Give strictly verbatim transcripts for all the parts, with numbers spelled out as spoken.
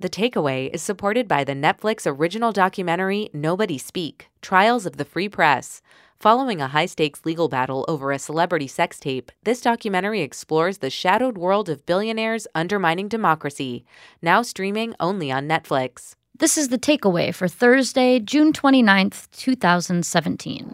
The Takeaway is supported by the Netflix original documentary Nobody Speak: Trials of the Free Press. Following a high-stakes legal battle over a celebrity sex tape, this documentary explores the shadowed world of billionaires undermining democracy, now streaming only on Netflix. This is The Takeaway for Thursday, June twenty-ninth, twenty seventeen.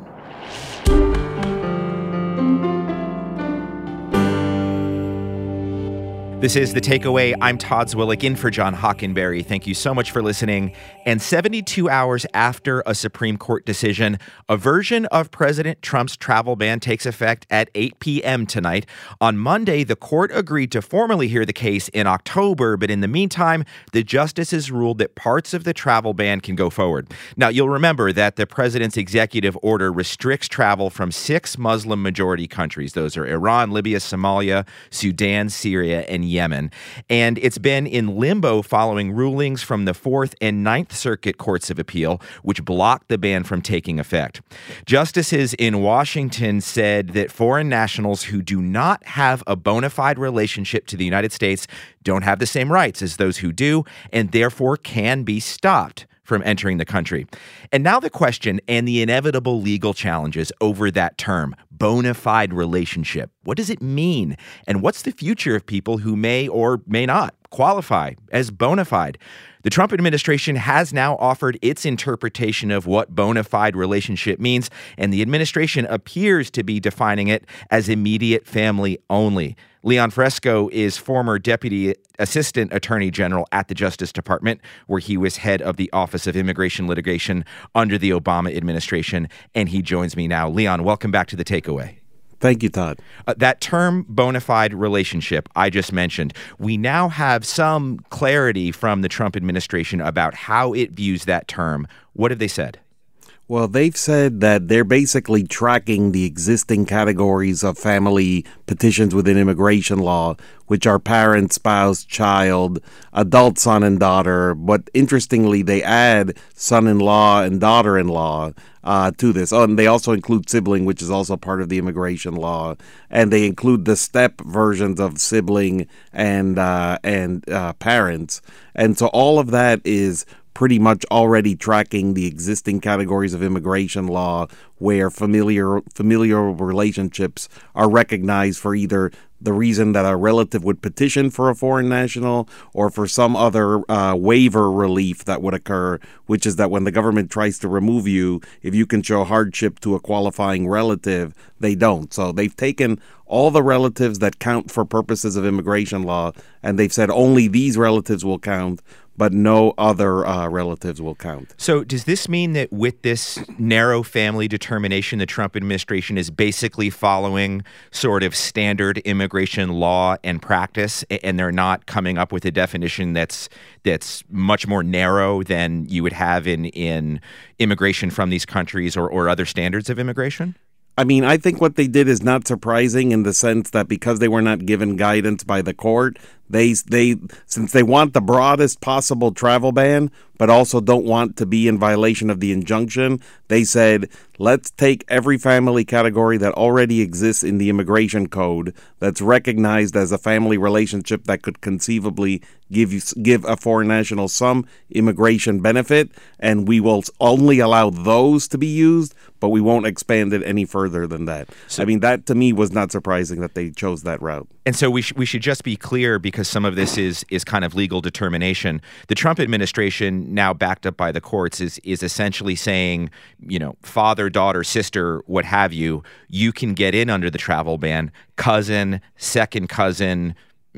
This is The Takeaway. I'm Todd Zwillick in for John Hockenberry. Thank you so much for listening. And seventy-two hours after a Supreme Court decision, a version of President Trump's travel ban takes effect at eight p.m. tonight. On Monday, the court agreed to formally hear the case in October, but in the meantime, the justices ruled that parts of the travel ban can go forward. Now, you'll remember that the president's executive order restricts travel from six Muslim-majority countries. Those are Iran, Libya, Somalia, Sudan, Syria, and Yemen. And it's been in limbo following rulings from the Fourth and Ninth Circuit Courts of Appeal, which blocked the ban from taking effect. Justices in Washington said that foreign nationals who do not have a bona fide relationship to the United States don't have the same rights as those who do, and therefore can be stopped from entering the country. And now the question and the inevitable legal challenges over that term, bona fide relationship. What does it mean? And what's the future of people who may or may not qualify as bona fide? The Trump administration has now offered its interpretation of what bona fide relationship means, and the administration appears to be defining it as immediate family only. Leon Fresco is former Deputy Assistant Attorney General at the Justice Department, where he was head of the Office of Immigration Litigation under the Obama administration, and he joins me now. Leon, welcome back to The Takeaway. Thank you, Todd. Uh, that term bona fide relationship I just mentioned, we now have some clarity from the Trump administration about how it views that term. What have they said? Well, they've said that they're basically tracking the existing categories of family petitions within immigration law, which are parent, spouse, child, adult son and daughter. But interestingly, they add son-in-law and daughter-in-law uh, to this. Oh, and they also include sibling, which is also part of the immigration law. And they include the step versions of sibling and, uh, and uh, parents. And so all of that is pretty much already tracking the existing categories of immigration law where familiar familial relationships are recognized for either the reason that a relative would petition for a foreign national or for some other uh, waiver relief that would occur, which is that when the government tries to remove you, if you can show hardship to a qualifying relative, they don't. So they've taken all the relatives that count for purposes of immigration law, and they've said only these relatives will count, but no other uh, relatives will count. So does this mean that with this narrow family determination, the Trump administration is basically following sort of standard immigration law and practice, and they're not coming up with a definition that's that's much more narrow than you would have in, in immigration from these countries or, or other standards of immigration? I mean, I think what they did is not surprising in the sense that because they were not given guidance by the court, they they since they want the broadest possible travel ban, but also don't want to be in violation of the injunction, they said, let's take every family category that already exists in the immigration code that's recognized as a family relationship that could conceivably give you, give a foreign national some immigration benefit, and we will only allow those to be used, but we won't expand it any further than that. So, I mean, that to me was not surprising that they chose that route. And so we, sh- we should just be clear, because some of this is is kind of legal determination. The Trump administration, now backed up by the courts, is is essentially saying, you know, father, daughter, sister, what have you, you can get in under the travel ban. Cousin, second cousin,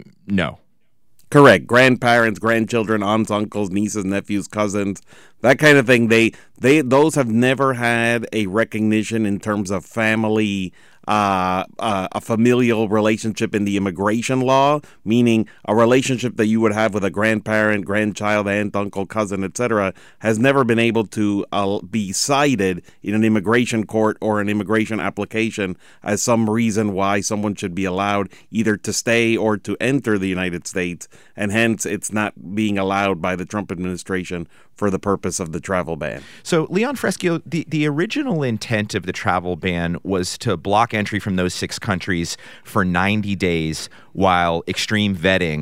no. Correct. Grandparents, grandchildren, aunts, uncles, nieces, nephews, cousins, that kind of thing. They they those have never had a recognition in terms of family, uh, uh, a familial relationship in the immigration law, meaning a relationship that you would have with a grandparent, grandchild, aunt, uncle, cousin, et cetera, has never been able to uh, be cited in an immigration court or an immigration application as some reason why someone should be allowed either to stay or to enter the United States, and hence it's not being allowed by the Trump administration for the purpose of the travel ban. So, Leon Fresco, the, the original intent of the travel ban was to block entry from those six countries for ninety days while extreme vetting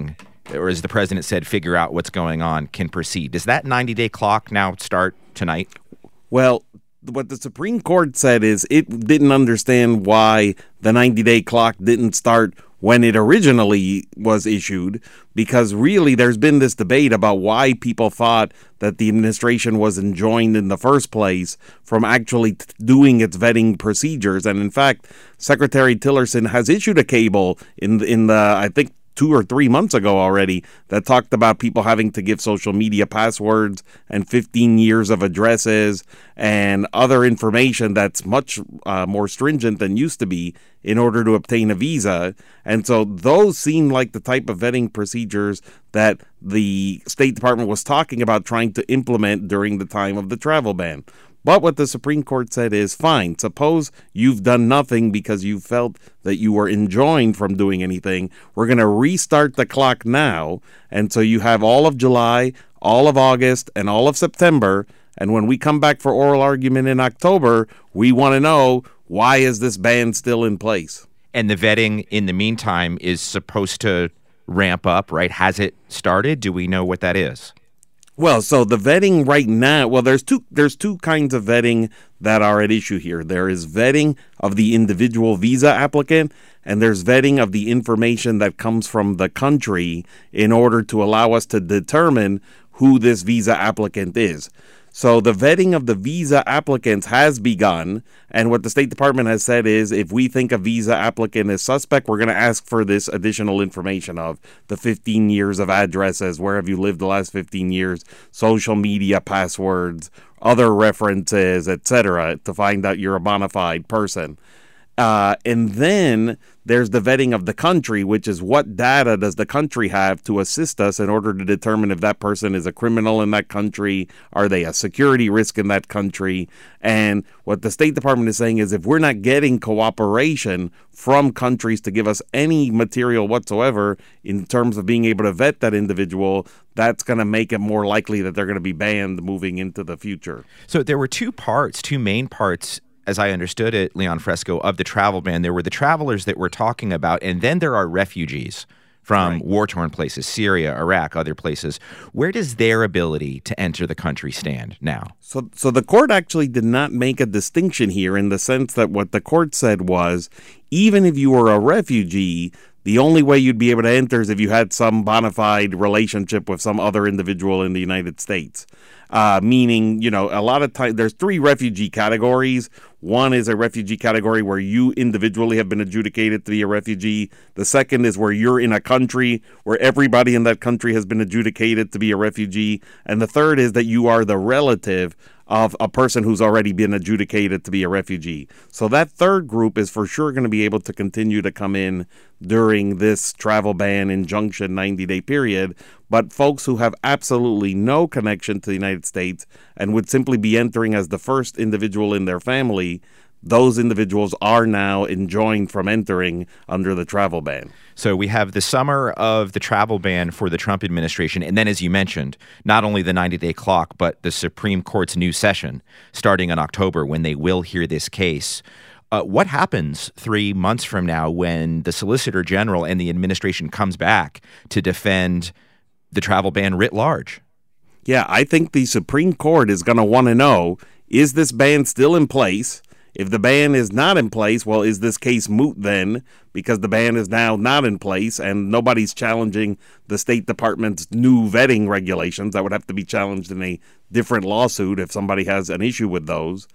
or as the president said, figure out what's going on, can proceed. Does that ninety-day clock now start tonight? Well, what the Supreme Court said is it didn't understand why the ninety-day clock didn't start when it originally was issued, because really there's been this debate about why people thought that the administration was enjoined in the first place from actually t- doing its vetting procedures. And in fact, Secretary Tillerson has issued a cable in in the, I think, two or three months ago already that talked about people having to give social media passwords and fifteen years of addresses and other information that's much uh, more stringent than used to be in order to obtain a visa. And so those seem like the type of vetting procedures that the State Department was talking about trying to implement during the time of the travel ban. But what the Supreme Court said is, fine, suppose you've done nothing because you felt that you were enjoined from doing anything. We're going to restart the clock now. And so you have all of July, all of August, and all of September. And when we come back for oral argument in October, we want to know, why is this ban still in place? And the vetting in the meantime is supposed to ramp up, right? Has it started? Do we know what that is? Well, so the vetting right now, well, there's two there's two kinds of vetting that are at issue here. There is vetting of the individual visa applicant, and there's vetting of the information that comes from the country in order to allow us to determine who this visa applicant is. So the vetting of the visa applicants has begun, and what the State Department has said is, if we think a visa applicant is suspect, we're going to ask for this additional information of the fifteen years of addresses, where have you lived the last fifteen years, social media passwords, other references, et cetera, to find out you're a bona fide person. Uh, and then there's the vetting of the country, which is what data does the country have to assist us in order to determine if that person is a criminal in that country, are they a security risk in that country? And what the State Department is saying is, if we're not getting cooperation from countries to give us any material whatsoever in terms of being able to vet that individual, that's going to make it more likely that they're going to be banned moving into the future. So there were two parts, two main parts, as I understood it, Leon Fresco, of the travel ban. There were the travelers that we're talking about, and then there are refugees from right. war-torn places, Syria, Iraq, other places. Where does their ability to enter the country stand now? So, so the court actually did not make a distinction here, in the sense that what the court said was, even if you were a refugee, the only way you'd be able to enter is if you had some bona fide relationship with some other individual in the United States. Uh, meaning, you know, a lot of times there's three refugee categories. One is a refugee category where you individually have been adjudicated to be a refugee. The second is where you're in a country where everybody in that country has been adjudicated to be a refugee. And the third is that you are the relative of a person who's already been adjudicated to be a refugee. So that third group is for sure going to be able to continue to come in during this travel ban injunction ninety-day period. But folks who have absolutely no connection to the United States and would simply be entering as the first individual in their family, those individuals are now enjoined from entering under the travel ban. So we have the summer of the travel ban for the Trump administration. And then, as you mentioned, not only the ninety-day clock, but the Supreme Court's new session starting in October, when they will hear this case. Uh, what happens three months from now when the Solicitor General and the administration comes back to defend the travel ban writ large? Yeah, I think the Supreme Court is going to want to know, is this ban still in place? If the ban is not in place, well, is this case moot then? Because the ban is now not in place and nobody's challenging the State Department's new vetting regulations. That would have to be challenged in a different lawsuit if somebody has an issue with those.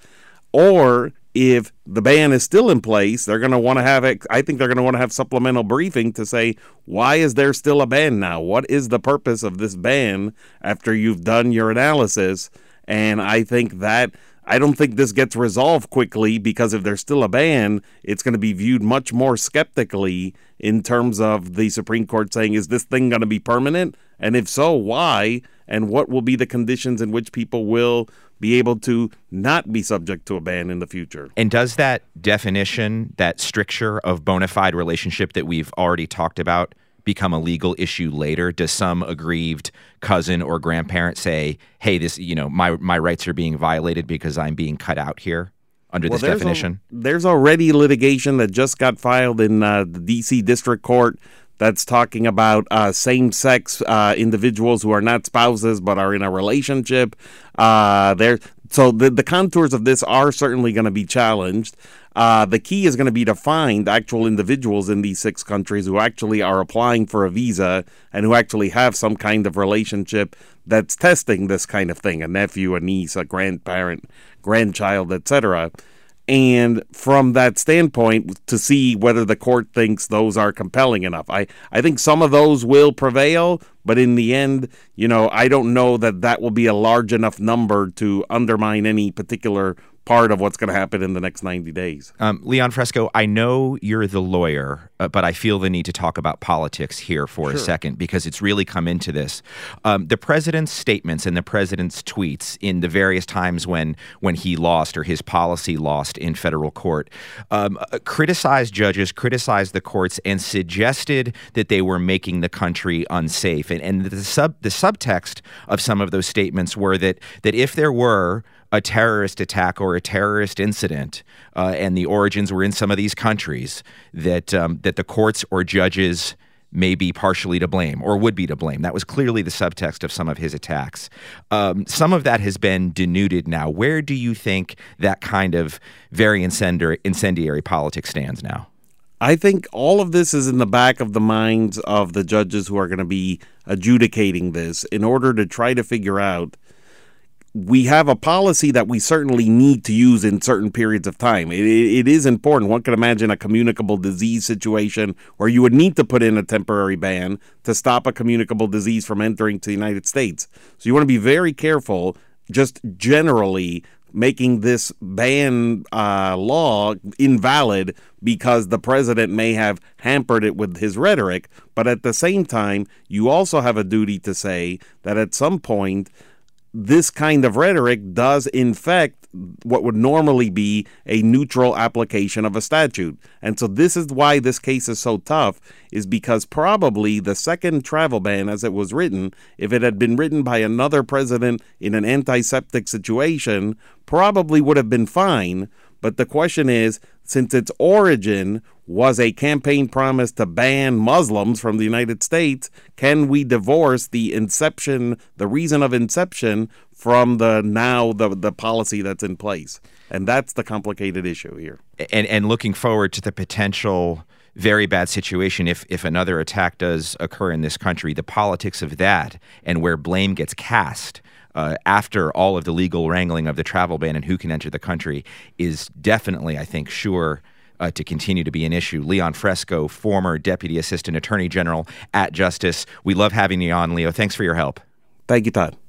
Or if the ban is still in place, they're going to want to have, I think they're going to want to have supplemental briefing to say, why is there still a ban now? What is the purpose of this ban after you've done your analysis? And I think that I don't think this gets resolved quickly, because if there's still a ban, it's going to be viewed much more skeptically in terms of the Supreme Court saying, is this thing going to be permanent? And if so, why? And what will be the conditions in which people will be able to not be subject to a ban in the future? And does that definition, that stricture of bona fide relationship that we've already talked about, become a legal issue later? Does some aggrieved cousin or grandparent say, hey, this, you know, my my rights are being violated because I'm being cut out here under well, this there's definition? A, there's already litigation that just got filed in uh, the D C District Court that's talking about uh, same-sex uh, individuals who are not spouses but are in a relationship. Uh, there, so the, the contours of this are certainly going to be challenged. Uh, the key is going to be to find actual individuals in these six countries who actually are applying for a visa and who actually have some kind of relationship that's testing this kind of thing, a nephew, a niece, a grandparent, grandchild, et cetera. And from that standpoint, to see whether the court thinks those are compelling enough. I, I think some of those will prevail, but in the end, you know, I don't know that that will be a large enough number to undermine any particular part of what's going to happen in the next ninety days. Um, Leon Fresco, I know you're the lawyer, uh, but I feel the need to talk about politics here for Sure. a second because it's really come into this. Um, the president's statements and the president's tweets in the various times when when he lost or his policy lost in federal court um, uh, criticized judges, criticized the courts, and suggested that they were making the country unsafe. And, and the sub the subtext of some of those statements were that that if there were a terrorist attack or a terrorist incident, uh, and the origins were in some of these countries, that um, that the courts or judges may be partially to blame or would be to blame. That was clearly the subtext of some of his attacks. Um, some of that has been denuded now. Where do you think that kind of very incendiary, incendiary politics stands now? I think all of this is in the back of the minds of the judges who are going to be adjudicating this in order to try to figure out, we have a policy that we certainly need to use in certain periods of time. It, it is important. One can imagine a communicable disease situation where you would need to put in a temporary ban to stop a communicable disease from entering to the United States. So you want to be very careful, just generally making this ban uh, law invalid because the president may have hampered it with his rhetoric. But at the same time, you also have a duty to say that at some point, this kind of rhetoric does infect what would normally be a neutral application of a statute. And so this is why this case is so tough, is because probably the second travel ban as it was written, if it had been written by another president in an antiseptic situation, probably would have been fine. But the question is, since its origin was a campaign promise to ban Muslims from the United States, can we divorce the inception, the reason of inception, from the now the, the policy that's in place? And that's the complicated issue here. And and looking forward to the potential very bad situation if if another attack does occur in this country, the politics of that and where blame gets cast Uh, after all of the legal wrangling of the travel ban and who can enter the country is definitely, I think, sure uh, to continue to be an issue. Leon Fresco, former Deputy Assistant Attorney General at Justice. We love having you on, Leo. Thanks for your help. Thank you, Todd.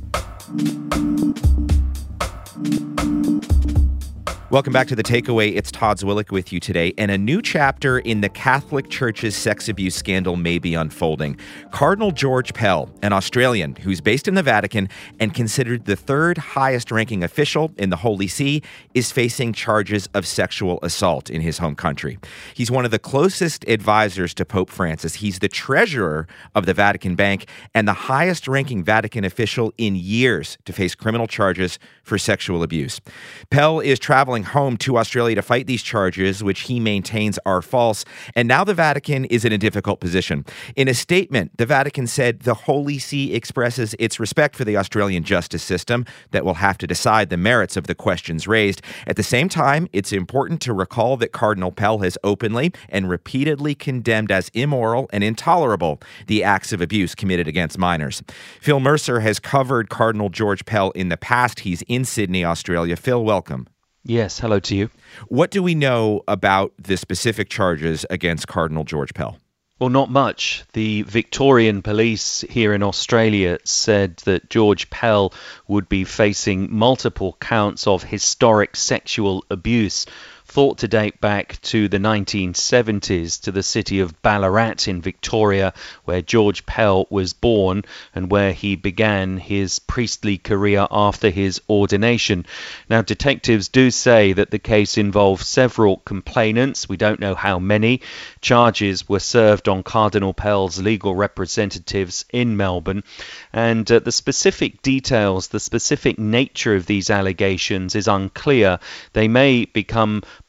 Welcome back to The Takeaway. It's Todd Zwillich with you today, and a new chapter in the Catholic Church's sex abuse scandal may be unfolding. Cardinal George Pell, an Australian who's based in the Vatican and considered the third highest-ranking official in the Holy See, is facing charges of sexual assault in his home country. He's one of the closest advisors to Pope Francis. He's the treasurer of the Vatican Bank and the highest-ranking Vatican official in years to face criminal charges for sexual abuse. Pell is traveling home to Australia to fight these charges, which he maintains are false. And now the Vatican is in a difficult position. In a statement, the Vatican said the Holy See expresses its respect for the Australian justice system that will have to decide the merits of the questions raised. At the same time, it's important to recall that Cardinal Pell has openly and repeatedly condemned as immoral and intolerable the acts of abuse committed against minors. Phil Mercer has covered Cardinal George Pell in the past. He's in Sydney, Australia. Phil, welcome. Yes, hello to you. What do we know about the specific charges against Cardinal George Pell? Well, not much. The Victorian police here in Australia said that George Pell would be facing multiple counts of historic sexual abuse, thought to date back to the nineteen seventies, to the city of Ballarat in Victoria, where George Pell was born and where he began his priestly career after his ordination. Now, detectives do say that the case involves several complainants. We don't know how many. Charges were served on Cardinal Pell's legal representatives in Melbourne, and uh, the specific details, the specific nature of these allegations is unclear. They may become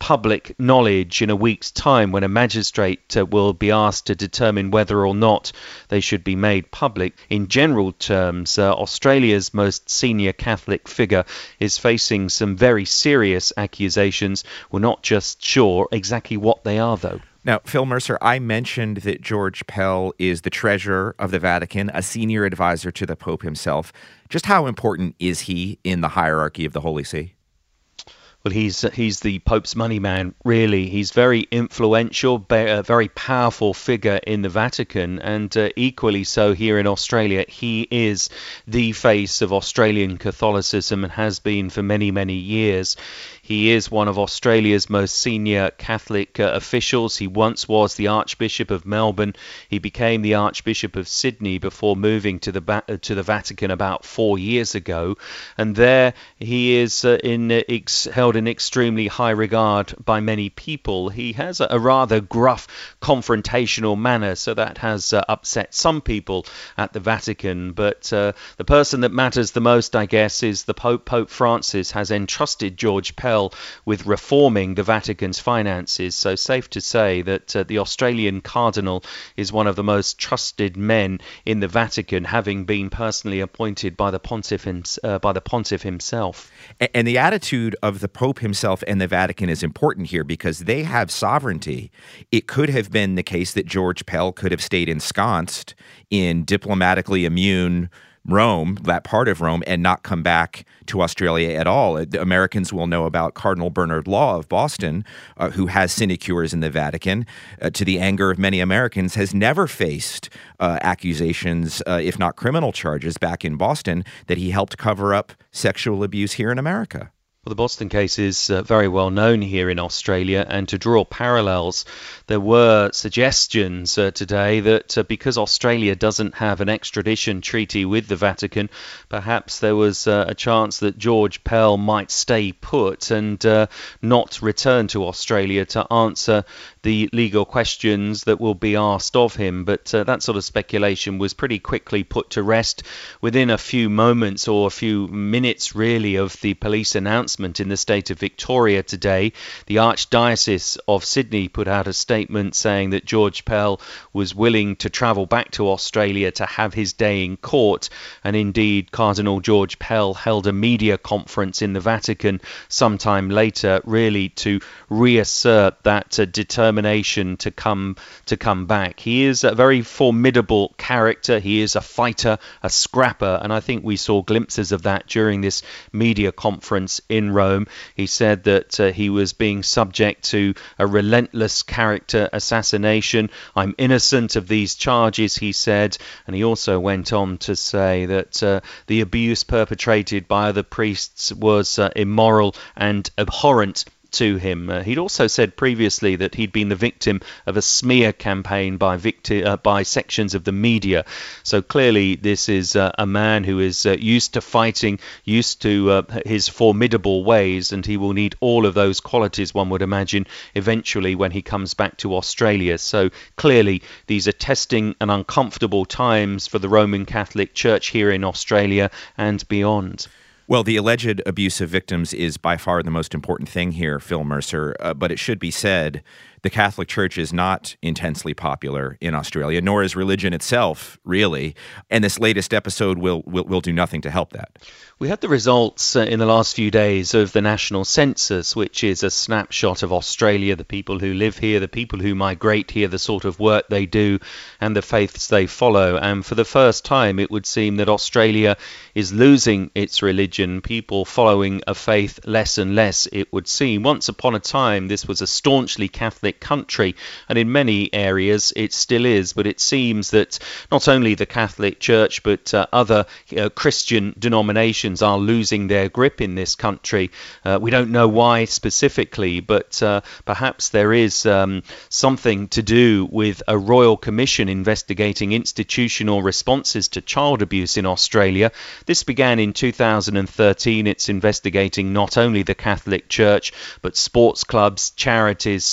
public knowledge in a week's time when a magistrate uh, will be asked to determine whether or not they should be made public. In general terms, uh, Australia's most senior Catholic figure is facing some very serious accusations. We're not just sure exactly what they are, though. Now, Phil Mercer, I mentioned that George Pell is the treasurer of the Vatican, a senior advisor to the Pope himself. Just how important is he in the hierarchy of the Holy See? Well, he's he's the Pope's money man, really. He's very influential, a very powerful figure in the Vatican, and uh, equally so here in Australia. He is the face of Australian Catholicism and has been for many, many years. He is one of Australia's most senior Catholic uh, officials. He once was the Archbishop of Melbourne. He became the Archbishop of Sydney before moving to the ba- to the Vatican about four years ago. And there he is uh, in uh, ex- held in extremely high regard by many people. He has a, a rather gruff, confrontational manner, so that has uh, upset some people at the Vatican. But uh, the person that matters the most, I guess, is the Pope. Pope Francis has entrusted George Pell with reforming the Vatican's finances. So safe to say that uh, the Australian Cardinal is one of the most trusted men in the Vatican, having been personally appointed by the Pontiff, uh, by the Pontiff himself. And the attitude of the Pope himself and the Vatican is important here because they have sovereignty. It could have been the case that George Pell could have stayed ensconced in diplomatically immune Rome, that part of Rome, and not come back to Australia at all. Americans will know about Cardinal Bernard Law of Boston, uh, who has sinecures in the Vatican, uh, to the anger of many Americans, has never faced uh, accusations, uh, if not criminal charges, back in Boston, that he helped cover up sexual abuse here in America. Well, the Boston case is uh, very well known here in Australia, and to draw parallels, there were suggestions uh, today that uh, because Australia doesn't have an extradition treaty with the Vatican, perhaps there was uh, a chance that George Pell might stay put and uh, not return to Australia to answer the legal questions that will be asked of him. But uh, that sort of speculation was pretty quickly put to rest within a few moments or a few minutes, really, of the police announcement in the state of Victoria today. The Archdiocese of Sydney put out a statement saying that George Pell was willing to travel back to Australia to have his day in court, and indeed Cardinal George Pell held a media conference in the Vatican sometime later, really to reassert that uh, determination to come to come back. He is a very formidable character. He is a fighter, a scrapper, and I think we saw glimpses of that during this media conference in Rome. He said that uh, he was being subject to a relentless character assassination. I'm innocent of these charges, he said, and he also went on to say that uh, the abuse perpetrated by other priests was uh, immoral and abhorrent to him. Uh, he'd also said previously that he'd been the victim of a smear campaign by victi- uh, by sections of the media. So clearly this is uh, a man who is uh, used to fighting, used to uh, his formidable ways, and he will need all of those qualities, one would imagine, eventually when he comes back to Australia. So clearly these are testing and uncomfortable times for the Roman Catholic Church here in Australia and beyond. Well, the alleged abuse of victims is by far the most important thing here, Phil Mercer, uh, but it should be said the Catholic Church is not intensely popular in Australia, nor is religion itself, really, and this latest episode will will, will do nothing to help that. We had the results uh, in the last few days of the National Census, which is a snapshot of Australia, the people who live here, the people who migrate here, the sort of work they do, and the faiths they follow. And for the first time, it would seem that Australia is losing its religion, people following a faith less and less, it would seem. Once upon a time, this was a staunchly Catholic country, and in many areas it still is, but it seems that not only the Catholic Church, but uh, other uh, Christian denominations are losing their grip in this country. Uh, we don't know why specifically, but uh, perhaps there is um, something to do with a royal commission investigating institutional responses to child abuse in Australia. This began in two thousand thirteen. It's investigating not only the Catholic Church, but sports clubs, charities, schools,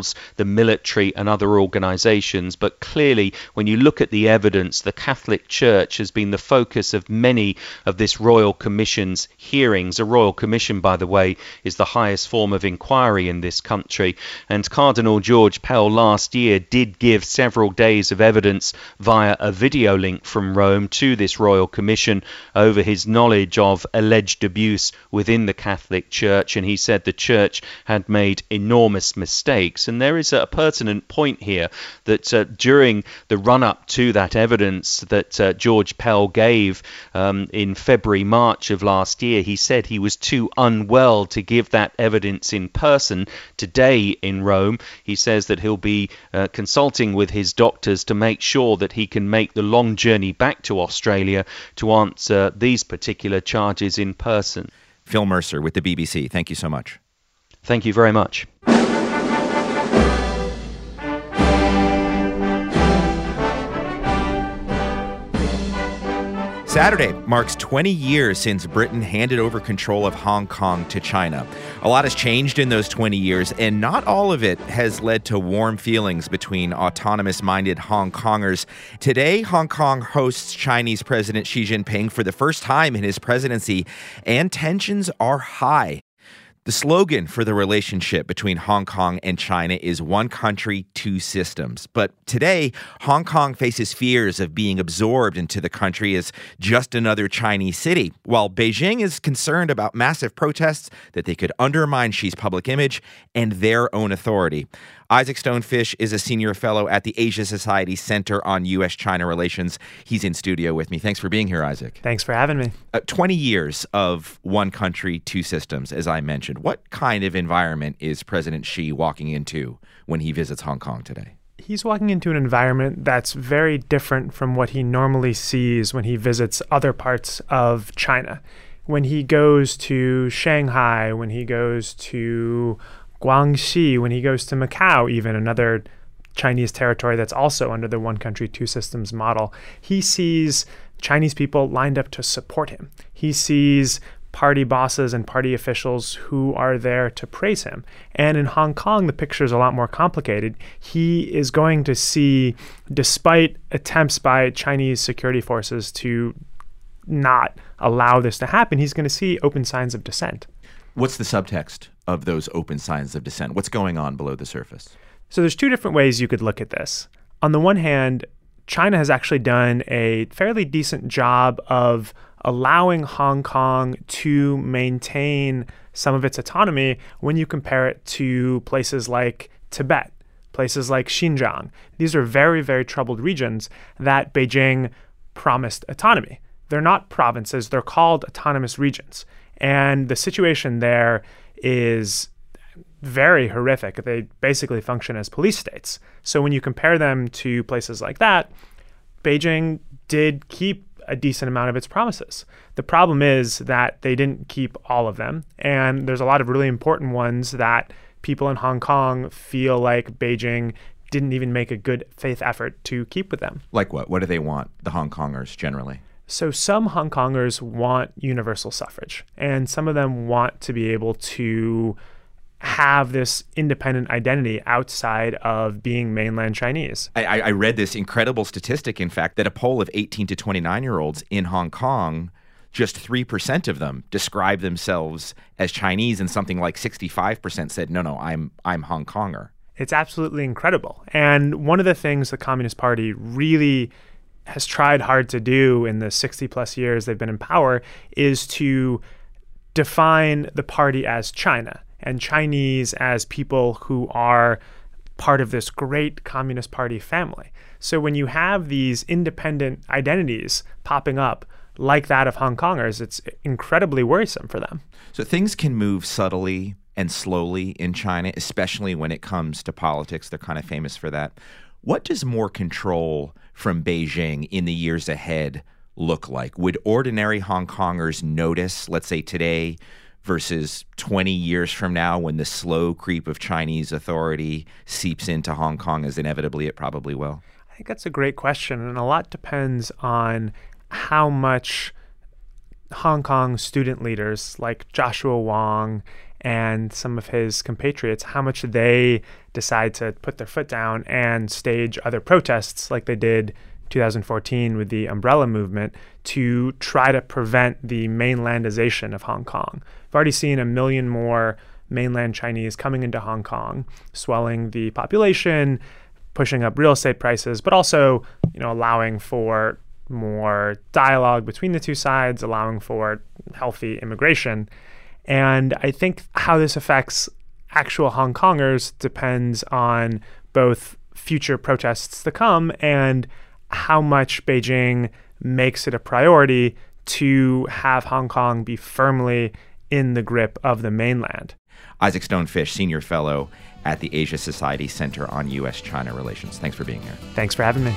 involves the military and other organizations. But clearly, when you look at the evidence, the Catholic Church has been the focus of many of this Royal Commission's hearings. A Royal Commission, by the way, is the highest form of inquiry in this country. And Cardinal George Pell last year did give several days of evidence via a video link from Rome to this Royal Commission over his knowledge of alleged abuse within the Catholic Church. And he said the Church had made enormous mistakes. And there is a pertinent point here that uh, during the run-up to that evidence that uh, George Pell gave um, in February, March of last year, he said he was too unwell to give that evidence in person. Today in Rome, he says that he'll be uh, consulting with his doctors to make sure that he can make the long journey back to Australia to answer these particular charges in person. Phil Mercer with the B B C. Thank you so much. Thank you very much. Saturday marks twenty years since Britain handed over control of Hong Kong to China. A lot has changed in those twenty years, and not all of it has led to warm feelings between autonomous-minded Hong Kongers. Today, Hong Kong hosts Chinese President Xi Jinping for the first time in his presidency, and tensions are high. The slogan for the relationship between Hong Kong and China is one country, two systems. But today, Hong Kong faces fears of being absorbed into the country as just another Chinese city, while Beijing is concerned about massive protests that they could undermine Xi's public image and their own authority. Isaac Stonefish is a senior fellow at the Asia Society Center on U S China Relations. He's in studio with me. Thanks for being here, Isaac. Thanks for having me. Uh, twenty years of one country, two systems, as I mentioned. What kind of environment is President Xi walking into when he visits Hong Kong today? He's walking into an environment that's very different from what he normally sees when he visits other parts of China. When he goes to Shanghai, when he goes to Guangxi, when he goes to Macau, even another Chinese territory that's also under the one country, two systems model, he sees Chinese people lined up to support him. He sees party bosses and party officials who are there to praise him. And in Hong Kong, the picture is a lot more complicated. He is going to see, despite attempts by Chinese security forces to not allow this to happen, he's going to see open signs of dissent. What's the subtext of those open signs of dissent? What's going on below the surface? So there's two different ways you could look at this. On the one hand, China has actually done a fairly decent job of allowing Hong Kong to maintain some of its autonomy when you compare it to places like Tibet, places like Xinjiang. These are very, very troubled regions that Beijing promised autonomy. They're not provinces, they're called autonomous regions. And the situation there is very horrific. They basically function as police states. So when you compare them to places like that, Beijing did keep a decent amount of its promises. The problem is that they didn't keep all of them. And there's a lot of really important ones that people in Hong Kong feel like Beijing didn't even make a good faith effort to keep with them. Like what? What do they want, the Hong Kongers generally? So some Hong Kongers want universal suffrage, and some of them want to be able to have this independent identity outside of being mainland Chinese. I, I read this incredible statistic, in fact, that a poll of eighteen to twenty-nine-year-olds in Hong Kong, just three percent of them describe themselves as Chinese, and something like sixty-five percent said, no, no, I'm I'm Hong Konger. It's absolutely incredible. And one of the things the Communist Party really has tried hard to do in the sixty plus years they've been in power is to define the party as China and Chinese as people who are part of this great Communist Party family. So when you have these independent identities popping up like that of Hong Kongers, it's incredibly worrisome for them. So things can move subtly and slowly in China, especially when it comes to politics. They're kind of famous for that. What does more control from Beijing in the years ahead look like? Would ordinary Hong Kongers notice, let's say today versus twenty years from now, when the slow creep of Chinese authority seeps into Hong Kong, as inevitably it probably will? I think that's a great question, and a lot depends on how much Hong Kong student leaders like Joshua Wong and some of his compatriots, how much they decide to put their foot down and stage other protests like they did in two thousand fourteen with the Umbrella Movement to try to prevent the mainlandization of Hong Kong. We've already seen a million more mainland Chinese coming into Hong Kong, swelling the population, pushing up real estate prices, but also, you know, allowing for more dialogue between the two sides, allowing for healthy immigration. And I think how this affects actual Hong Kongers depends on both future protests to come and how much Beijing makes it a priority to have Hong Kong be firmly in the grip of the mainland. Isaac Stonefish, Senior Fellow at the Asia Society Center on U S China Relations. Thanks for being here. Thanks for having me.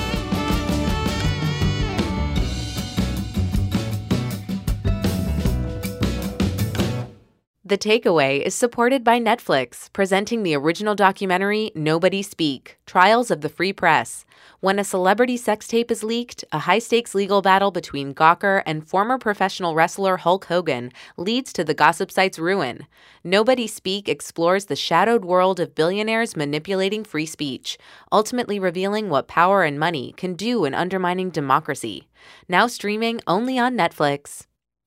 The Takeaway is supported by Netflix, presenting the original documentary Nobody Speak: Trials of the Free Press. When a celebrity sex tape is leaked, a high-stakes legal battle between Gawker and former professional wrestler Hulk Hogan leads to the gossip site's ruin. Nobody Speak explores the shadowed world of billionaires manipulating free speech, ultimately revealing what power and money can do in undermining democracy. Now streaming only on Netflix.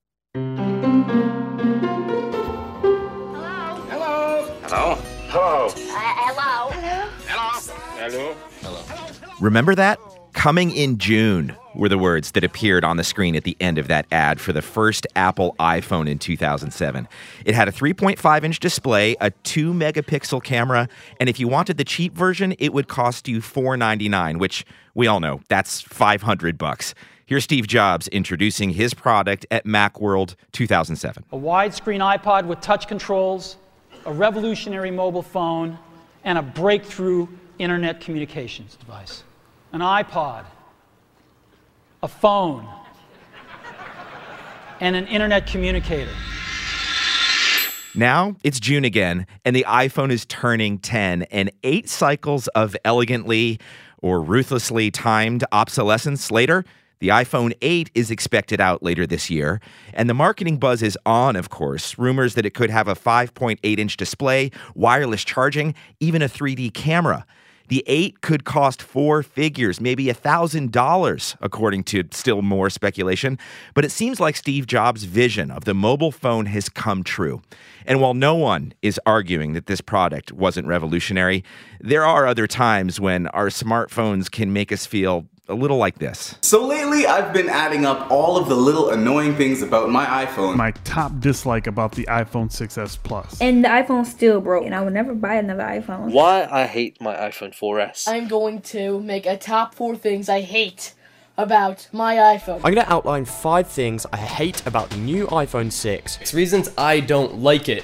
Hello? Hello? Uh, hello? Hello? Hello? Hello? Remember that? Coming in June were the words that appeared on the screen at the end of that ad for the first Apple iPhone in two thousand seven. It had a three point five inch display, a two megapixel camera, and if you wanted the cheap version, it would cost you four ninety-nine, which we all know, that's five hundred bucks. Here's Steve Jobs introducing his product at Macworld two thousand seven. A widescreen iPod with touch controls, a revolutionary mobile phone, and a breakthrough internet communications device. An iPod, a phone, and an internet communicator. Now it's June again, and the iPhone is turning ten, and eight cycles of elegantly or ruthlessly timed obsolescence later, the iPhone eight is expected out later this year, and the marketing buzz is on, of course. Rumors that it could have a five point eight inch display, wireless charging, even a three D camera. The eight could cost four figures, maybe one thousand dollars, according to still more speculation. But it seems like Steve Jobs' vision of the mobile phone has come true. And while no one is arguing that this product wasn't revolutionary, there are other times when our smartphones can make us feel a little like this. So lately, I've been adding up all of the little annoying things about my iPhone. My top dislike about the iPhone six S Plus. And the iPhone still broke, and I would never buy another iPhone. Why I hate my iPhone four S. I'm going to make a top four things I hate about my iPhone. I'm going to outline five things I hate about the new iPhone six. It's reasons I don't like it.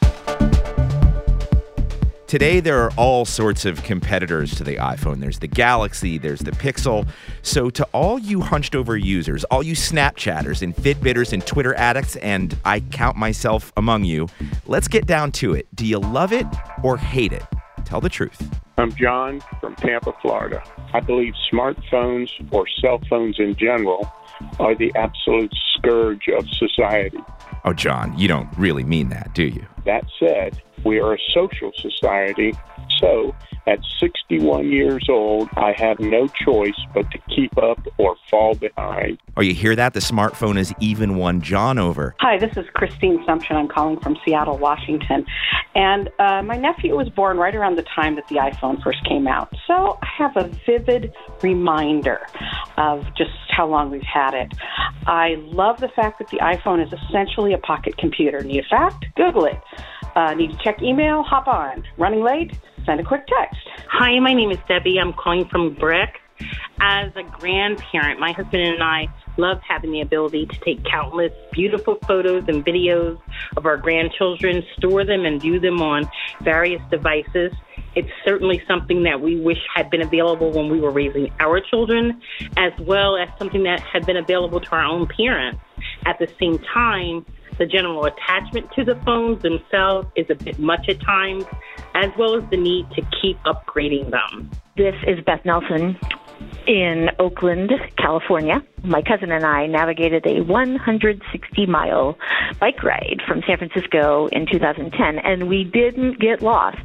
Today, there are all sorts of competitors to the iPhone. There's the Galaxy, there's the Pixel. So to all you hunched-over users, all you Snapchatters and Fitbitters and Twitter addicts, and I count myself among you, let's get down to it. Do you love it or hate it? Tell the truth. I'm John from Tampa, Florida. I believe smartphones, or cell phones in general, are the absolute scourge of society. Oh, John, you don't really mean that, do you? That said, we are a social society, so at sixty-one years old, I have no choice but to keep up or fall behind. Oh, you hear that? The smartphone has even won John over. Hi, this is Christine Sumption. I'm calling from Seattle, Washington. And uh, my nephew was born right around the time that the iPhone first came out. So I have a vivid reminder of just how long we've had it. I love the fact that the iPhone is essentially a pocket computer. Need a fact? Google it. Uh, need to check email? Hop on. Running late? Send a quick text. Hi, my name is Debbie. I'm calling from Brick. As a grandparent, my husband and I love having the ability to take countless beautiful photos and videos of our grandchildren, store them and view them on various devices. It's certainly something that we wish had been available when we were raising our children, as well as something that had been available to our own parents. At the same time, the general attachment to the phones themselves is a bit much at times, as well as the need to keep upgrading them. This is Beth Nelson. In Oakland, California, my cousin and I navigated a one hundred sixty mile bike ride from San Francisco in two thousand ten, and we didn't get lost.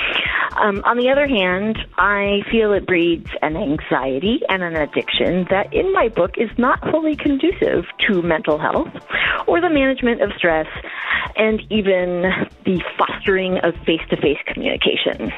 Um, on the other hand, I feel it breeds an anxiety and an addiction that, in my book, is not wholly conducive to mental health or the management of stress and even the fostering of face-to-face communication.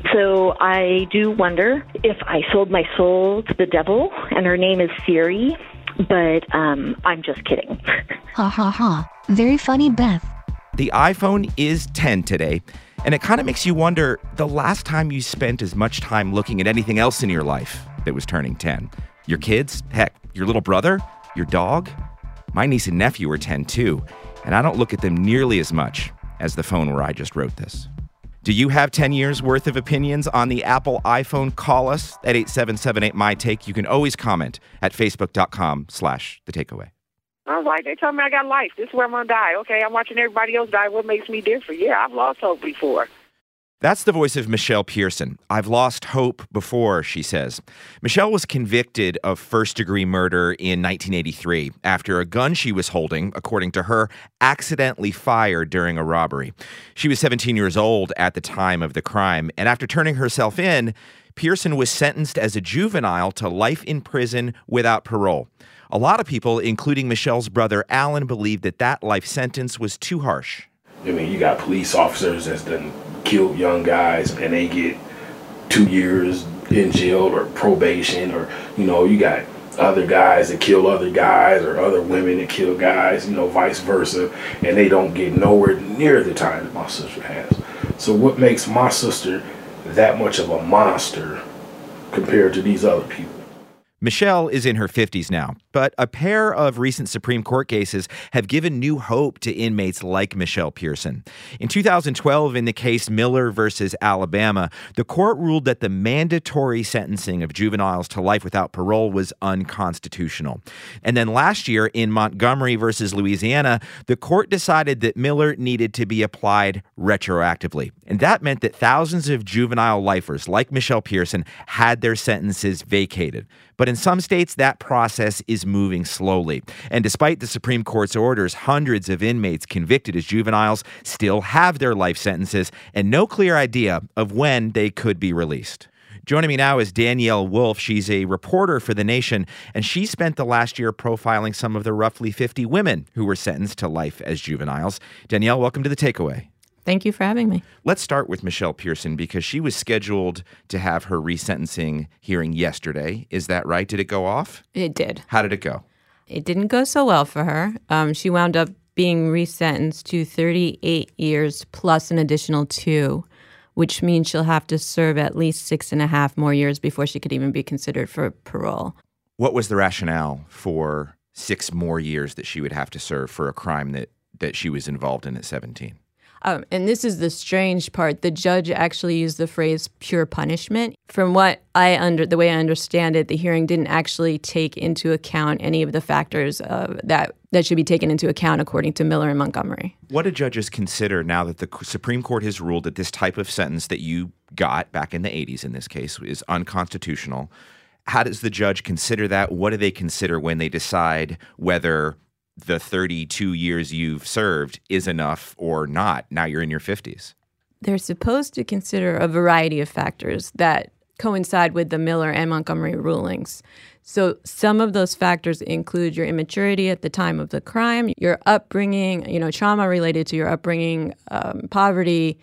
So I do wonder if I sold my soul to the devil, and her name is Siri, but um, I'm just kidding. Ha ha ha. Very funny, Beth. The iPhone is ten today, and it kind of makes you wonder the last time you spent as much time looking at anything else in your life that was turning ten. Your kids? Heck, your little brother? Your dog? My niece and nephew are ten too, and I don't look at them nearly as much as the phone where I just wrote this. Do you have ten years worth of opinions on the Apple iPhone? Call us at eight seven seven eight, M Y take. You can always comment at facebook.com slash the takeaway. I was like, they told me I got life. This is where I'm going to die. Okay, I'm watching everybody else die. What makes me different? Yeah, I've lost hope before. That's the voice of Michelle Pearson. I've lost hope before, she says. Michelle was convicted of first-degree murder in nineteen eighty-three after a gun she was holding, according to her, accidentally fired during a robbery. She was seventeen years old at the time of the crime, and after turning herself in, Pearson was sentenced as a juvenile to life in prison without parole. A lot of people, including Michelle's brother Alan, believed that that life sentence was too harsh. I mean, you got police officers that's done killed young guys and they get two years in jail or probation, or, you know, you got other guys that kill other guys or other women that kill guys, you know, vice versa, and they don't get nowhere near the time that my sister has. So what makes my sister that much of a monster compared to these other people? Michelle is in her fifties now, but a pair of recent Supreme Court cases have given new hope to inmates like Michelle Pearson. In two thousand twelve, in the case Miller versus Alabama, the court ruled that the mandatory sentencing of juveniles to life without parole was unconstitutional. And then last year, in Montgomery versus Louisiana, the court decided that Miller needed to be applied retroactively. And that meant that thousands of juvenile lifers like Michelle Pearson had their sentences vacated. But in some states, that process is moving slowly. And despite the Supreme Court's orders, hundreds of inmates convicted as juveniles still have their life sentences and no clear idea of when they could be released. Joining me now is Danielle Wolf. She's a reporter for The Nation, and she spent the last year profiling some of the roughly fifty women who were sentenced to life as juveniles. Danielle, welcome to The Takeaway. Thank you for having me. Let's start with Michelle Pearson because she was scheduled to have her resentencing hearing yesterday. Is that right? Did it go off? It did. How did it go? It didn't go so well for her. Um, she wound up being resentenced to thirty-eight years plus an additional two, which means she'll have to serve at least six and a half more years before she could even be considered for parole. What was the rationale for six more years that she would have to serve for a crime that, that she was involved in at seventeen? Um, and this is the strange part. The judge actually used the phrase pure punishment. From what I under the way I understand it, the hearing didn't actually take into account any of the factors uh, that that should be taken into account according to Miller and Montgomery. What do judges consider now that the Supreme Court has ruled that this type of sentence that you got back in the eighties in this case is unconstitutional? How does the judge consider that? What do they consider when they decide whether the thirty-two years you've served is enough or not? Now you're in your fifties. They're supposed to consider a variety of factors that coincide with the Miller and Montgomery rulings. So some of those factors include your immaturity at the time of the crime, your upbringing, you know, trauma related to your upbringing, um, poverty,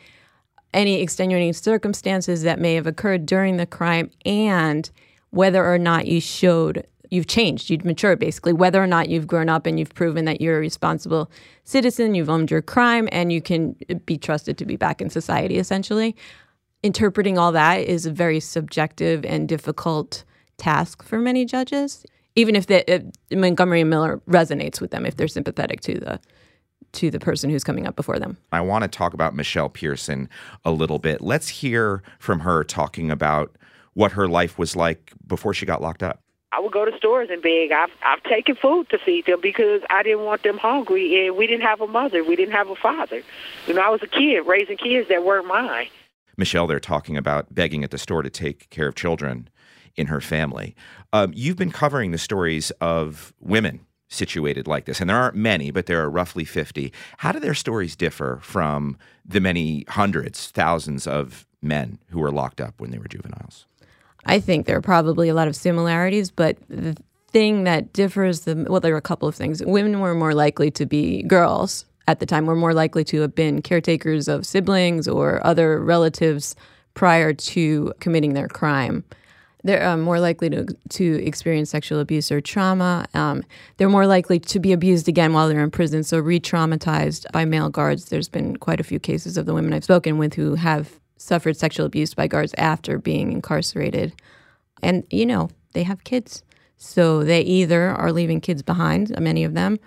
any extenuating circumstances that may have occurred during the crime, and whether or not you showed you've changed, you've matured, basically, whether or not you've grown up and you've proven that you're a responsible citizen, you've owned your crime, and you can be trusted to be back in society, essentially. Interpreting all that is a very subjective and difficult task for many judges, even if the, if Montgomery and Miller resonates with them, if they're sympathetic to the to the person who's coming up before them. I want to talk about Michelle Pearson a little bit. Let's hear from her talking about what her life was like before she got locked up. I would go to stores and beg. I've, I've taken food to feed them because I didn't want them hungry, and we didn't have a mother. We didn't have a father. You know, I was a kid raising kids that weren't mine. Michelle, they're talking about begging at the store to take care of children. in her family. Um, you've been covering the stories of women situated like this, and there aren't many, but there are roughly fifty. How do their stories differ from the many hundreds, thousands of men who were locked up when they were juveniles? I think there are probably a lot of similarities, but the thing that differs, the well, there are a couple of things. Women were more likely to be girls at the time, were more likely to have been caretakers of siblings or other relatives prior to committing their crime. They're um, more likely to to experience sexual abuse or trauma. Um, they're more likely to be abused again while they're in prison, so re-traumatized by male guards. There's been quite a few cases of the women I've spoken with who have suffered sexual abuse by guards after being incarcerated. And, you know, they have kids. So they either are leaving kids behind, many of them,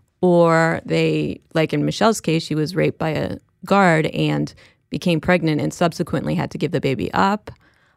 or they, like in Michelle's case, she was raped by a guard and became pregnant and subsequently had to give the baby up.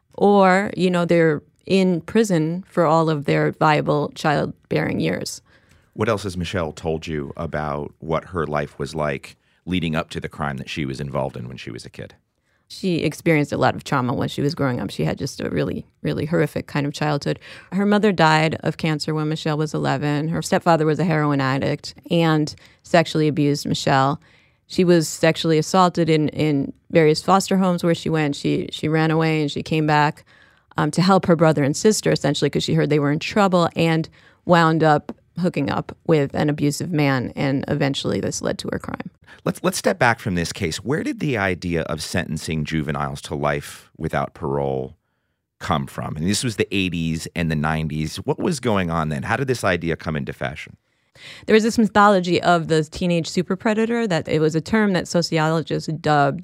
Or, you know, they're in prison for all of their viable childbearing years. What else has Michelle told you about what her life was like leading up to the crime that she was involved in when she was a kid? She experienced a lot of trauma when she was growing up. She had just a really, really horrific kind of childhood. Her mother died of cancer when Michelle was eleven. Her stepfather was a heroin addict and sexually abused Michelle. She was sexually assaulted in, in various foster homes where she went. She she ran away and she came back um, to help her brother and sister, essentially, because she heard they were in trouble, and wound up hooking up with an abusive man, and eventually this led to her crime. Let's let's step back from this case. Where did the idea of sentencing juveniles to life without parole come from? And this was the eighties and the nineties. What was going on then? How did this idea come into fashion? There was this mythology of the teenage super predator, that it was a term that sociologists dubbed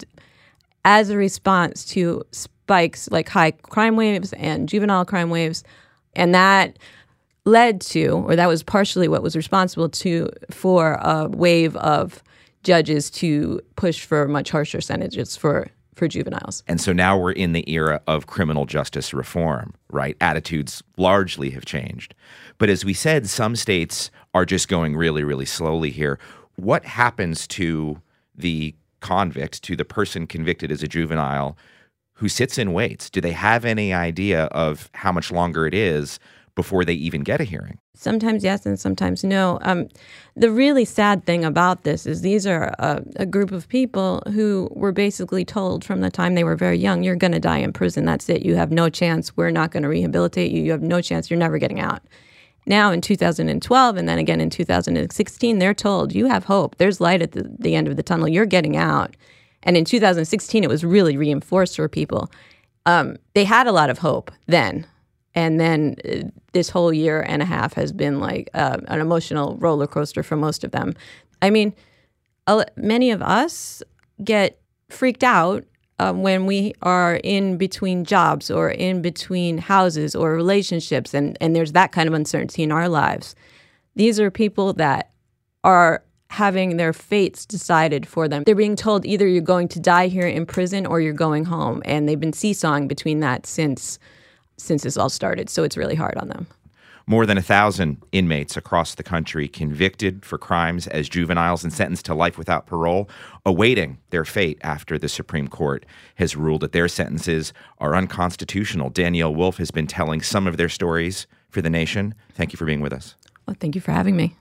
as a response to spikes like high crime waves and juvenile crime waves. And that led to, or that was partially what was responsible to, for a wave of judges to push for much harsher sentences for, for juveniles. And so now we're in the era of criminal justice reform, right? Attitudes largely have changed. But as we said, some states are just going really, really slowly here. What happens to the convict, to the person convicted as a juvenile who sits and waits? Do they have any idea of how much longer it is before they even get a hearing? Sometimes yes and sometimes no. Um, the really sad thing about this is these are a, a group of people who were basically told from the time they were very young, you're going to die in prison. That's it. You have no chance. We're not going to rehabilitate you. You have no chance. You're never getting out. Now in two thousand twelve and then again in two thousand sixteen, they're told you have hope. There's light at the, the end of the tunnel. You're getting out. And in two thousand sixteen, it was really reinforced for people. Um, they had a lot of hope then. And then uh, this whole year and a half has been like uh, an emotional roller coaster for most of them. I mean, uh, many of us get freaked out um, when we are in between jobs or in between houses or relationships, and, and there's that kind of uncertainty in our lives. These are people that are having their fates decided for them. They're being told either you're going to die here in prison or you're going home, and they've been seesawing between that since since this all started, so it's really hard on them. More than a thousand inmates across the country convicted for crimes as juveniles and sentenced to life without parole, awaiting their fate after the Supreme Court has ruled that their sentences are unconstitutional. Danielle Wolf has been telling some of their stories for The Nation. Thank you for being with us. Well, thank you for having me.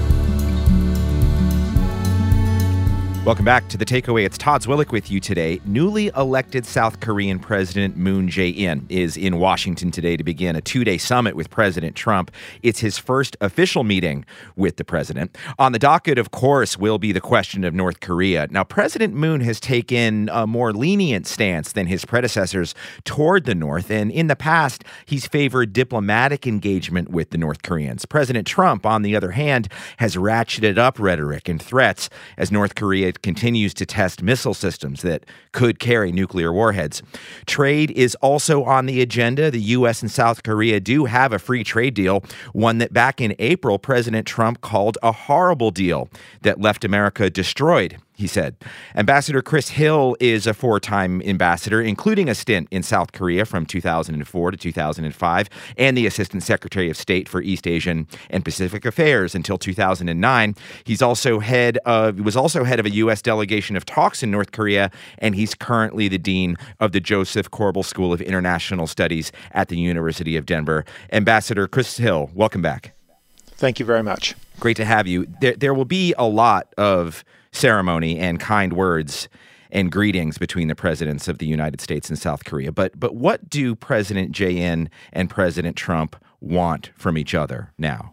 Welcome back to The Takeaway. It's Todd Zwillich with you today. Newly elected South Korean President Moon Jae-in is in Washington today to begin a two-day summit with President Trump. It's his first official meeting with the president. On the docket, of course, will be the question of North Korea. Now, President Moon has taken a more lenient stance than his predecessors toward the North, and in the past, he's favored diplomatic engagement with the North Koreans. President Trump, on the other hand, has ratcheted up rhetoric and threats as North Korea continues to test missile systems that could carry nuclear warheads. Trade is also on the agenda. The U S and South Korea do have a free trade deal, one that back in April, President Trump called a horrible deal that left America destroyed he said. Ambassador Chris Hill is a four-time ambassador, including a stint in South Korea from two thousand four to two thousand five, and the Assistant Secretary of State for East Asian and Pacific Affairs until two thousand nine. He's also head of was also head of a U S delegation of talks in North Korea, and he's currently the dean of the Joseph Korbel School of International Studies at the University of Denver. Ambassador Chris Hill, welcome back. Thank you very much. Great to have you. There, there will be a lot of ceremony and kind words and greetings between the presidents of the United States and South Korea. But but what do President Jae-in and President Trump want from each other now?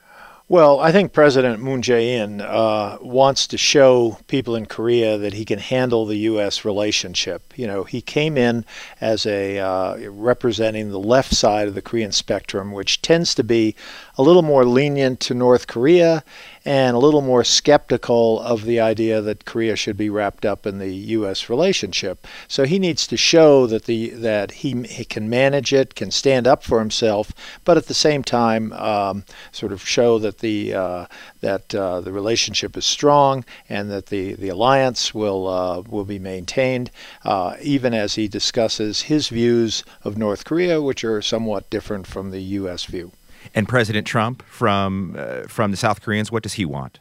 Well, I think President Moon Jae-in uh, wants to show people in Korea that he can handle the U S relationship. You know, he came in as a uh, representing the left side of the Korean spectrum, which tends to be a little more lenient to North Korea and a little more skeptical of the idea that Korea should be wrapped up in the U S relationship. So he needs to show that the that he, he can manage it, can stand up for himself, but at the same time um, sort of show that the uh, that uh, the relationship is strong and that the, the alliance will uh, will be maintained, uh, even as he discusses his views of North Korea, which are somewhat different from the U S view. And President Trump from uh, from the South Koreans, what does he want?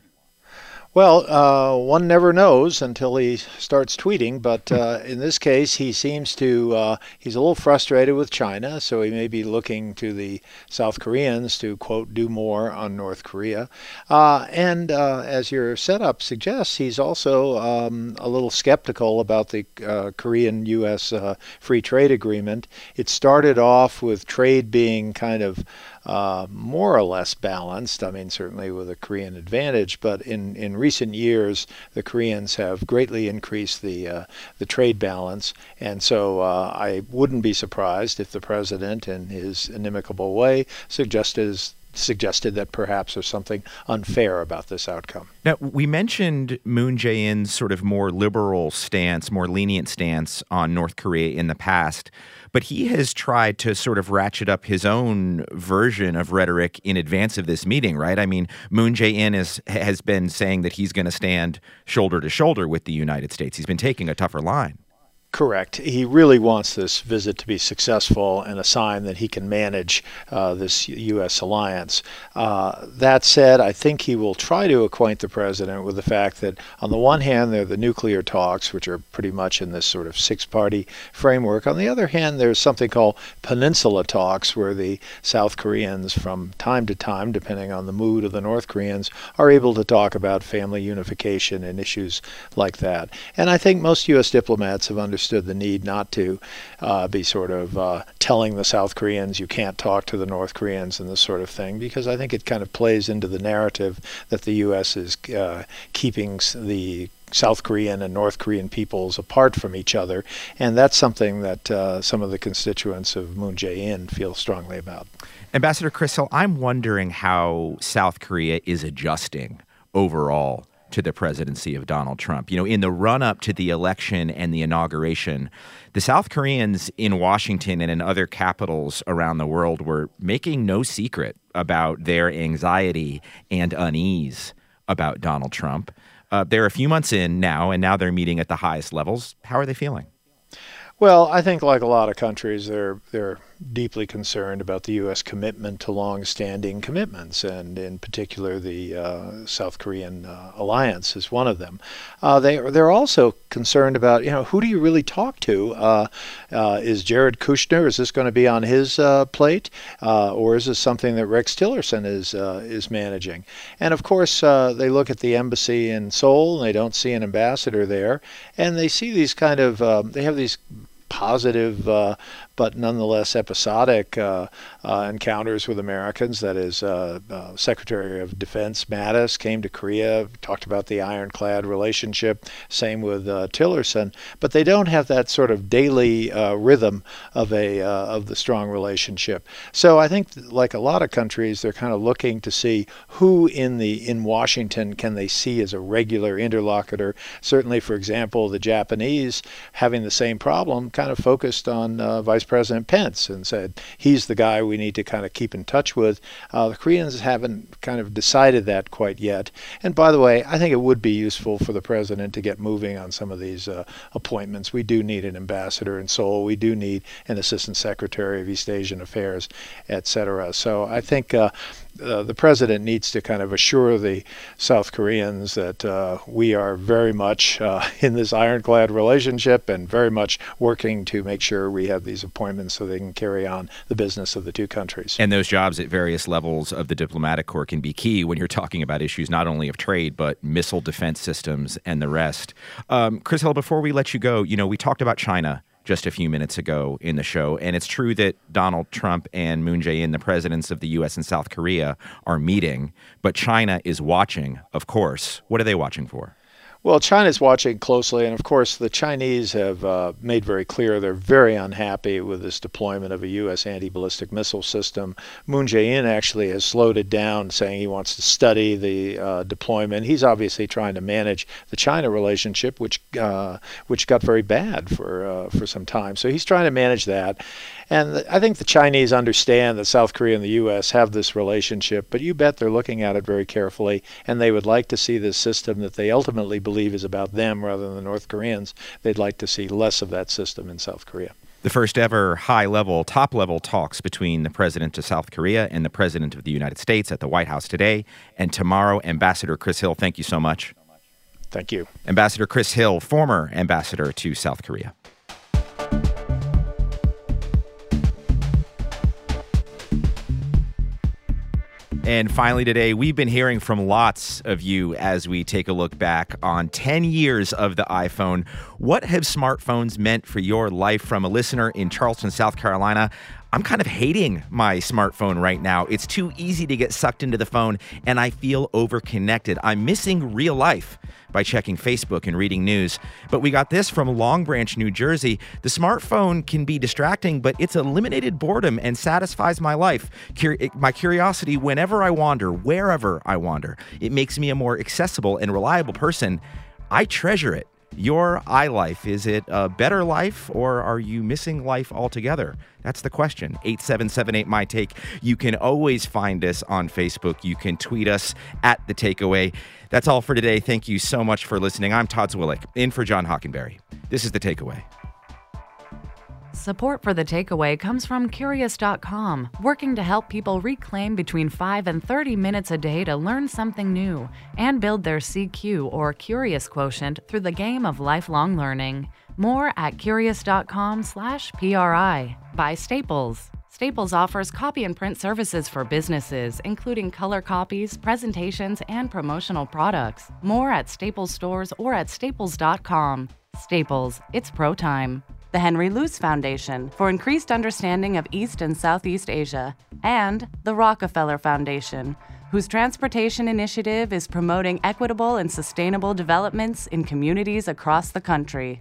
Well, uh, one never knows until he starts tweeting, but uh, in this case, he seems to, uh, he's a little frustrated with China, so he may be looking to the South Koreans to, quote, do more on North Korea. Uh, and uh, as your setup suggests, he's also um, a little skeptical about the uh, Korean-U S uh, free trade agreement. It started off with trade being kind of Uh, more or less balanced, I mean, certainly with a Korean advantage, but in, in recent years, the Koreans have greatly increased the uh, the trade balance, and so uh, I wouldn't be surprised if the president, in his inimicable way, suggested suggested that perhaps there's something unfair about this outcome. Now, we mentioned Moon Jae-in's sort of more liberal stance, more lenient stance on North Korea in the past, but he has tried to sort of ratchet up his own version of rhetoric in advance of this meeting, right? I mean, Moon Jae-in is, has been saying that he's going to stand shoulder to shoulder with the United States. He's been taking a tougher line. Correct. He really wants this visit to be successful and a sign that he can manage uh, this U S alliance. Uh, that said, I think he will try to acquaint the president with the fact that, on the one hand, there are the nuclear talks, which are pretty much in this sort of six-party framework. On the other hand, there's something called peninsula talks, where the South Koreans, from time to time, depending on the mood of the North Koreans, are able to talk about family unification and issues like that. And I think most U S diplomats have understood the need not to uh, be sort of uh, telling the South Koreans you can't talk to the North Koreans and this sort of thing, because I think it kind of plays into the narrative that the U S is uh, keeping the South Korean and North Korean peoples apart from each other, and that's something that uh, some of the constituents of Moon Jae-in feel strongly about. Ambassador Chris Hill, I'm wondering how South Korea is adjusting overall to the presidency of Donald Trump. You know, in the run-up to the election and the inauguration, the South Koreans in Washington and in other capitals around the world were making no secret about their anxiety and unease about Donald Trump. Uh, they're a few months in now, and now they're meeting at the highest levels. How are they feeling? Well, I think like a lot of countries, they're they're deeply concerned about the U S commitment to long-standing commitments, and in particular, the uh, South Korean uh, alliance is one of them. Uh, they they're also concerned about, you know, who do you really talk to? Uh, uh, is Jared Kushner, is this going to be on his uh, plate, uh, or is this something that Rex Tillerson is uh, is managing? And of course, uh, they look at the embassy in Seoul, and they don't see an ambassador there, and they see these kind of uh, they have these positive uh, but nonetheless episodic uh, uh, encounters with Americans. That is, uh, uh, Secretary of Defense Mattis came to Korea, talked about the ironclad relationship, same with uh, Tillerson, but they don't have that sort of daily uh, rhythm of a uh, of the strong relationship. So I think, like a lot of countries, they're kind of looking to see who in the in Washington can they see as a regular interlocutor. Certainly, for example, the Japanese, having the same problem, kind of focused on uh, Vice Vice President Pence and said he's the guy we need to kind of keep in touch with. Uh, the Koreans haven't kind of decided that quite yet. And by the way, I think it would be useful for the president to get moving on some of these uh, appointments. We do need an ambassador in Seoul. We do need an assistant secretary of East Asian Affairs, et cetera. So I think uh, uh, the president needs to kind of assure the South Koreans that uh, we are very much uh, in this ironclad relationship and very much working to make sure we have these appointments so they can carry on the business of the two countries. And those jobs at various levels of the diplomatic corps can be key when you're talking about issues not only of trade, but missile defense systems and the rest. Um, Chris Hill, before we let you go, you know, we talked about China just a few minutes ago in the show, and it's true that Donald Trump and Moon Jae-in, the presidents of the U S and South Korea, are meeting, but China is watching, of course. What are they watching for? Well, China's watching closely, and of course the Chinese have uh, made very clear they're very unhappy with this deployment of a U S anti-ballistic missile system. Moon Jae-in actually has slowed it down, saying he wants to study the uh, deployment. He's obviously trying to manage the China relationship, which uh, which got very bad for uh, for some time. So he's trying to manage that. And I think the Chinese understand that South Korea and the U S have this relationship, but you bet they're looking at it very carefully, and they would like to see this system that they ultimately believe is about them rather than the North Koreans. They'd like to see less of that system in South Korea. The first ever high-level, top-level talks between the president of South Korea and the president of the United States at the White House today and tomorrow. Ambassador Chris Hill, thank you so much. Thank you. Ambassador Chris Hill, former ambassador to South Korea. And finally today, we've been hearing from lots of you as we take a look back on ten years of the iPhone. What have smartphones meant for your life? From a listener in Charleston, South Carolina, I'm kind of hating my smartphone right now. It's too easy to get sucked into the phone, and I feel overconnected. I'm missing real life by checking Facebook and reading news. But we got this from Long Branch, New Jersey. The smartphone can be distracting, but it's eliminated boredom and satisfies my life, Cur- my curiosity whenever I wander, wherever I wander. It makes me a more accessible and reliable person. I treasure it. Your iLife, is it a better life, or are you missing life altogether? That's the question. eight seven seven eight, my take. You can always find us on Facebook. You can tweet us at The Takeaway. That's all for today. Thank you so much for listening. I'm Todd Zwillich, in for John Hockenberry. This is The Takeaway. Support for The Takeaway comes from Curious dot com, working to help people reclaim between five and thirty minutes a day to learn something new and build their C Q or Curious Quotient through the game of lifelong learning. More at Curious dot com slash P R I. By Staples. Staples offers copy and print services for businesses, including color copies, presentations, and promotional products. More at Staples stores or at staples dot com. Staples, it's pro time. The Henry Luce Foundation for increased understanding of East and Southeast Asia, and the Rockefeller Foundation, whose transportation initiative is promoting equitable and sustainable developments in communities across the country.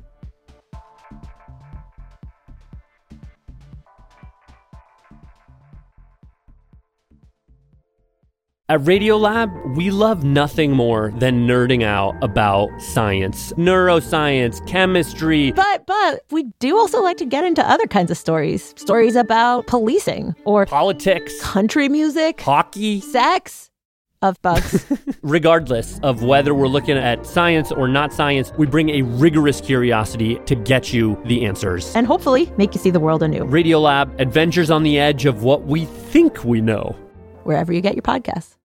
At Radiolab, we love nothing more than nerding out about science, neuroscience, chemistry. But, but, we do also like to get into other kinds of stories. Stories about policing, or politics, country music, hockey, sex, of bugs. Regardless of whether we're looking at science or not science, we bring a rigorous curiosity to get you the answers. And hopefully make you see the world anew. Radiolab, adventures on the edge of what we think we know. Wherever you get your podcasts.